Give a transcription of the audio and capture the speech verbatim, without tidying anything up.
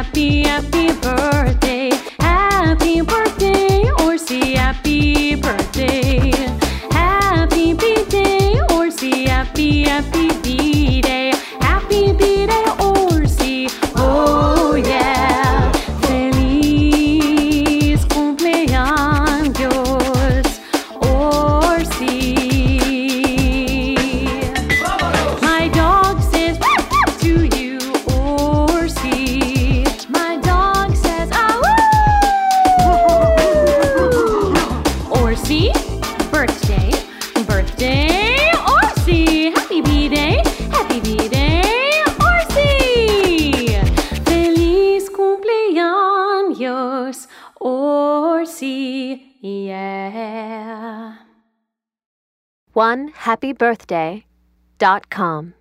happy, happy birthday. Happy birthday, Orsi, happy birthday. Happy B-Day, Orsi, happy, happy B-Day. Happy B-Day, Orsi, oh yeah. Feliz cumpleaños, Orsi. My dog says to you, Orsi. My dog says, ah, woo! Orsi, birthday, birthday, Orsi. Happy B-Day, happy B-Day, Orsi. Feliz cumpleaños, Orsi, yeah. one happy birthday dot com